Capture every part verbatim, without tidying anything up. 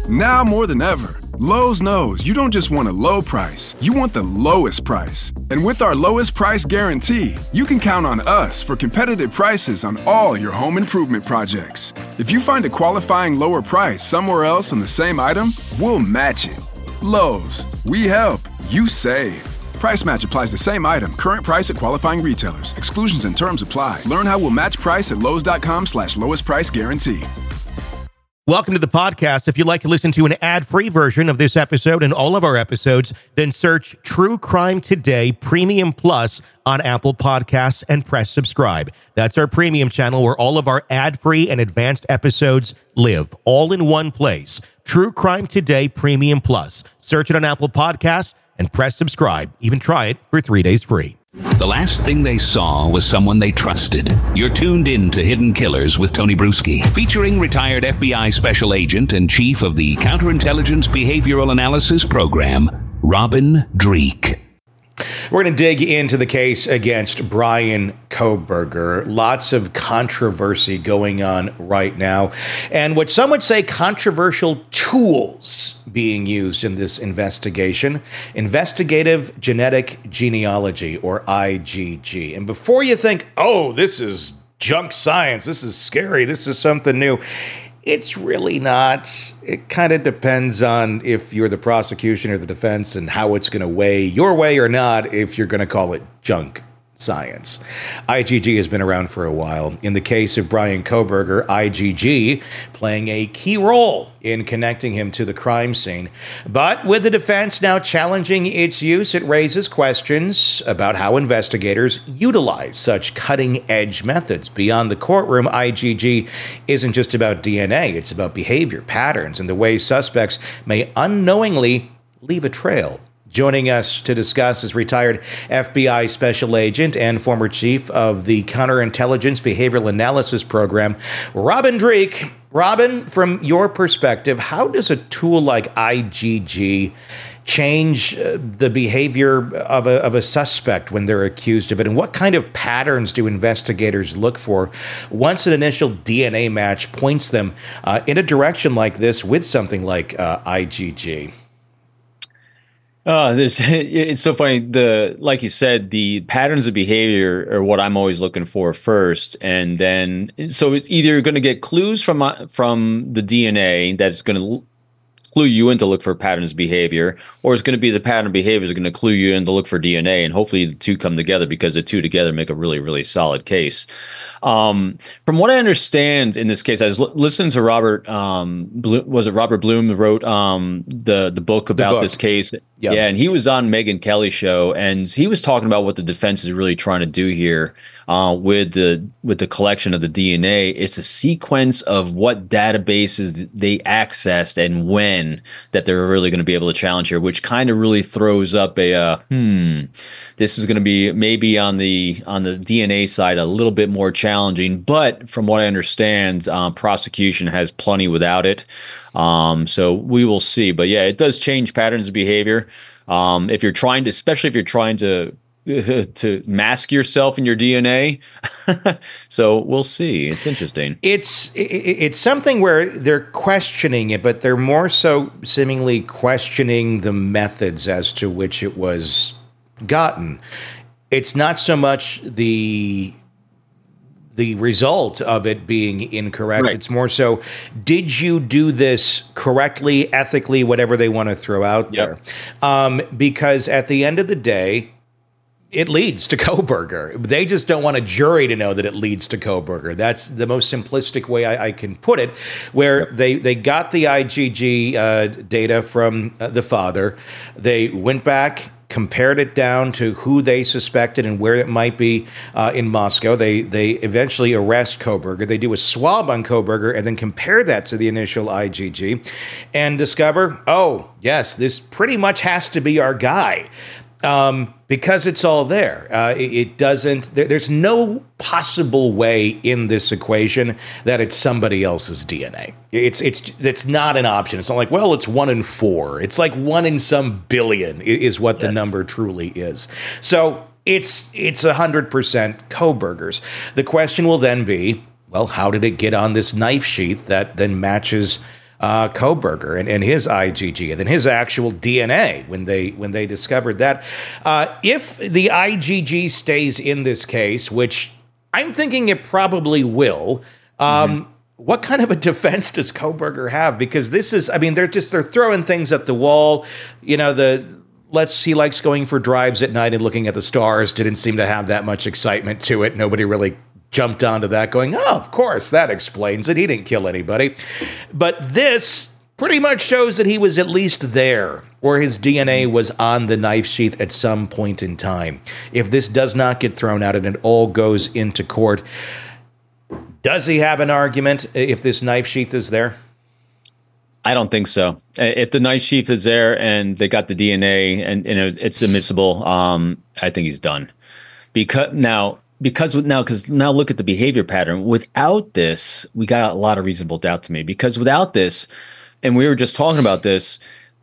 Now more than ever, Lowe's knows you don't just want a low price, you want the lowest price. And with our lowest price guarantee, you can count on us for competitive prices on all your home improvement projects. If you find a qualifying lower price somewhere else on the same item, we'll match it. Lowe's, we help, you save. Price match applies the same item. Current price at qualifying retailers. Exclusions and terms apply. Learn how we'll match price at lowes.com slash lowest price guarantee. Welcome to the podcast. If you'd like to listen to an ad-free version of this episode and all of our episodes, then search True Crime Today Premium Plus on Apple Podcasts and press subscribe. That's our premium channel where all of our ad-free and advanced episodes live, all in one place. True Crime Today Premium Plus. Search it on Apple Podcasts and press subscribe. Even try it for three days free. The last thing they saw was someone they trusted. You're tuned in to Hidden Killers with Tony Bruschi, featuring retired F B I special agent and chief of the Counterintelligence Behavioral Analysis Program, Robin Dreeke. We're going to dig into the case against Bryan Kohberger. Lots of controversy going on right now. And what some would say controversial tools being used in this investigation. Investigative Genetic Genealogy, or I G G. And before you think, oh, this is junk science, this is scary, this is something new, it's really not. It kind of depends on if you're the prosecution or the defense and how it's going to weigh your way or not if you're going to call it junk science. I G G has been around for a while. In the case of Bryan Kohberger, I G G playing a key role in connecting him to the crime scene. But with the defense now challenging its use, it raises questions about how investigators utilize such cutting-edge methods. Beyond the courtroom, I G G isn't just about D N A. It's about behavior, patterns, and the way suspects may unknowingly leave a trail. Joining us to discuss is retired F B I special agent and former chief of the Counterintelligence Behavioral Analysis Program, Robin Dreeke. Robin, from your perspective, how does a tool like I G G change uh, the behavior of a, of a suspect when they're accused of it? And what kind of patterns do investigators look for once an initial D N A match points them uh, in a direction like this with something like uh, I G G? Oh, there's, it's so funny. The like you said, the patterns of behavior are what I'm always looking for first, and then so it's either going to get clues from from the D N A that's going to clue you in to look for patterns of behavior, or it's going to be the pattern of behavior is going to clue you in to look for D N A, and hopefully the two come together because the two together make a really, really solid case. Um, from what I understand in this case, I was l- listening to Robert, um, Blo- was it Robert Bloom who wrote um, the, the book about the book. this case? Yep. Yeah, and he was on Megyn Kelly's show, and he was talking about what the defense is really trying to do here uh, with the with the collection of the D N A. It's a sequence of what databases they accessed and when that they're really going to be able to challenge here, which kind of really throws up a uh, hmm. This is going to be maybe on the on the D N A side a little bit more challenging, but from what I understand, um, prosecution has plenty without it. Um, so we will see. But yeah, it does change patterns of behavior. Um, if you're trying to, especially if you're trying to to mask yourself in your D N A. So we'll see. It's interesting. It's it's something where they're questioning it, but they're more so seemingly questioning the methods as to which it was gotten. It's not so much the the result of it being incorrect. Right. It's more so, did you do this correctly, ethically, whatever they want to throw out yep. there? Um, because at the end of the day, it leads to Kohberger. They just don't want a jury to know that it leads to Kohberger. That's the most simplistic way I, I can put it, where they, they got the I G G uh, data from uh, the father. They went back, compared it down to who they suspected and where it might be uh, in Moscow. They they eventually arrest Kohberger. They do a swab on Kohberger and then compare that to the initial I G G and discover, oh, yes, this pretty much has to be our guy. Um, because it's all there. Uh, it, it doesn't, there, there's no possible way in this equation that it's somebody else's D N A. It's, it's, it's not an option. It's not like, well, it's one in four. It's like one in some billion is what the yes. number truly is. So it's, it's a hundred percent Kohberger's. The question will then be, well, how did it get on this knife sheath that then matches uh, Kohberger and, and his I G G, and then his actual D N A when they when they discovered that. Uh, if the I G G stays in this case, which I'm thinking it probably will, um, mm-hmm. what kind of a defense does Kohberger have? Because this is, I mean, they're just they're throwing things at the wall. You know, the let's he likes going for drives at night and looking at the stars. Didn't seem to have that much excitement to it. Nobody really jumped onto that going, oh, of course, that explains it. He didn't kill anybody. But this pretty much shows that he was at least there, or his D N A was on the knife sheath at some point in time. If this does not get thrown out and it all goes into court, does he have an argument if this knife sheath is there? I don't think so. If the knife sheath is there and they got the D N A and, and it's admissible, um, I think he's done. Because now... Because now, because now look at the behavior pattern. Without this, we got a lot of reasonable doubt to me. Because without this, and we were just talking about this,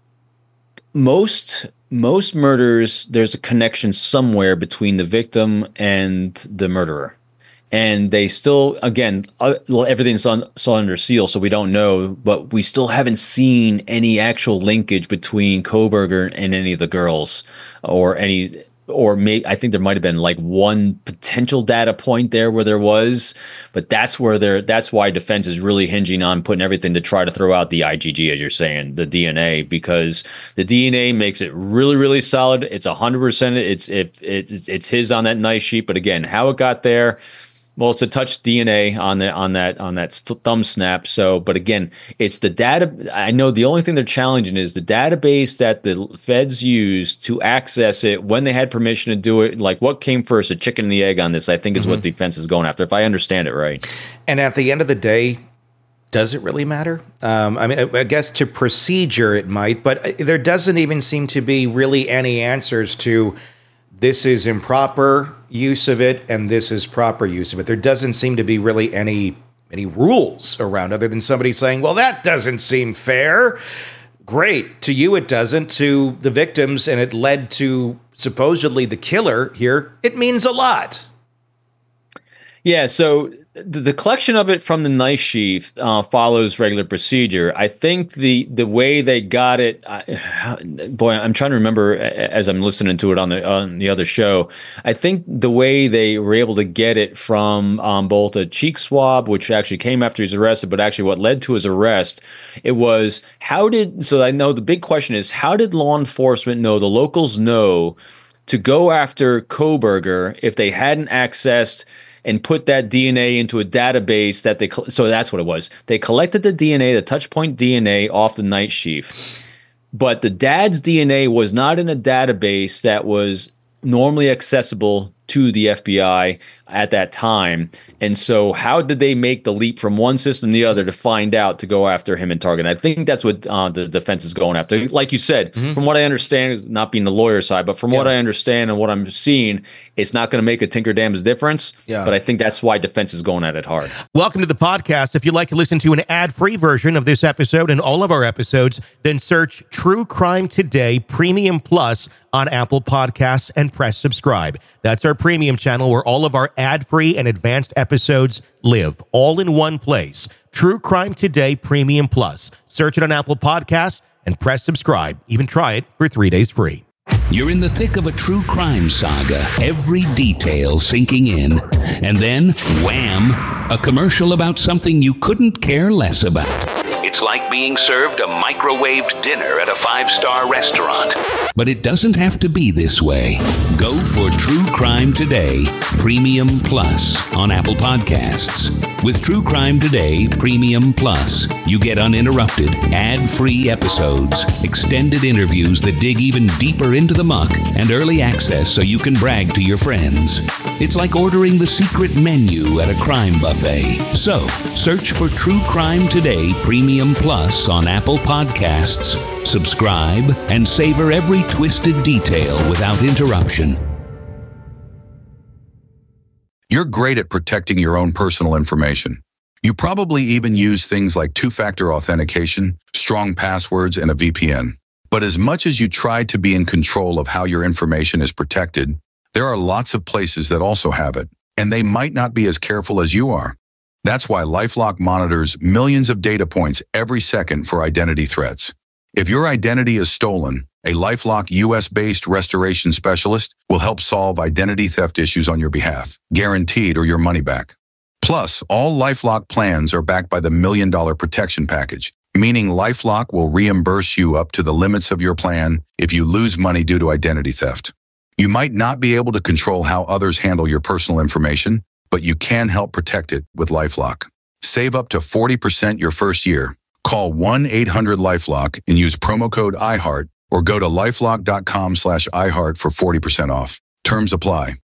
most most murders, there's a connection somewhere between the victim and the murderer, and they still, again, uh, everything's on, still under seal, so we don't know. But we still haven't seen any actual linkage between Kohberger and any of the girls, or any. Or may, I think there might have been like one potential data point there where there was, but that's where they're, that's why defense is really hinging on putting everything to try to throw out the I G G, as you're saying, the D N A, because the D N A makes it really, really solid. It's a hundred percent. It's, it, it's, it's his on that knife sheet. But again, how it got there, well, it's a touch D N A on the on that on that thumb snap. So, but again, it's the data. I know the only thing they're challenging is the database that the feds used to access it when they had permission to do it. Like, what came first, the chicken and the egg on this? I think is mm-hmm. what defense is going after, if I understand it right. And at the end of the day, does it really matter? Um, I mean, I guess to procedure it might, but there doesn't even seem to be really any answers to this is improper use of it and this is proper use of it. There doesn't seem to be really any any rules around, other than somebody saying, well, that doesn't seem fair. Great. To you, it doesn't. To the victims, and it led to supposedly the killer here, it means a lot. Yeah, so the, the collection of it from the knife sheath uh, follows regular procedure. I think the the way they got it, I, boy, I'm trying to remember as I'm listening to it on the on the other show. I think the way they were able to get it from um, both a cheek swab, which actually came after he was arrested, but actually what led to his arrest, it was how did. So I know the big question is, how did law enforcement know, the locals know, to go after Kohberger if they hadn't accessed and put that D N A into a database that they, so that's what it was. They collected the D N A, the touch point D N A off the knife sheath, but the dad's D N A was not in a database that was normally accessible to the F B I at that time. And so how did they make the leap from one system to the other to find out to go after him and target? I think that's what uh, the defense is going after. Like you said, mm-hmm. from what I understand, is not being the lawyer side, but from yeah. what I understand and what I'm seeing, it's not going to make a tinker damn's difference. Yeah. But I think that's why defense is going at it hard. Welcome to the podcast. If you'd like to listen to an ad-free version of this episode and all of our episodes, then search True Crime Today Premium Plus on Apple Podcasts and press subscribe. That's our premium channel where all of our ad-free and advanced episodes live, all in one place. True Crime Today Premium Plus. Search it on Apple Podcasts and press subscribe. Even try it for three days free. You're in the thick of a true crime saga, every detail sinking in, and then, wham, a commercial about something you couldn't care less about. It's like being served a microwaved dinner at a five-star restaurant. But it doesn't have to be this way. Go for True Crime Today Premium Plus on Apple Podcasts. With True Crime Today Premium Plus, you get uninterrupted, ad-free episodes, extended interviews that dig even deeper into the muck, and early access so you can brag to your friends. It's like ordering the secret menu at a crime buffet. So, search for True Crime Today Premium Plus on Apple Podcasts, subscribe, and savor every twisted detail without interruption. You're great at protecting your own personal information. You probably even use things like two-factor authentication, strong passwords, and a V P N. But as much as you try to be in control of how your information is protected, there are lots of places that also have it, and they might not be as careful as you are. That's why LifeLock monitors millions of data points every second for identity threats. If your identity is stolen, a LifeLock U S-based restoration specialist will help solve identity theft issues on your behalf, guaranteed or your money back. Plus, all LifeLock plans are backed by the Million Dollar Protection Package, meaning LifeLock will reimburse you up to the limits of your plan if you lose money due to identity theft. You might not be able to control how others handle your personal information, but you can help protect it with LifeLock. Save up to forty percent your first year. Call one eight hundred LifeLock and use promo code iHeart or go to lifelock dot com slash iHeart for forty percent off. Terms apply.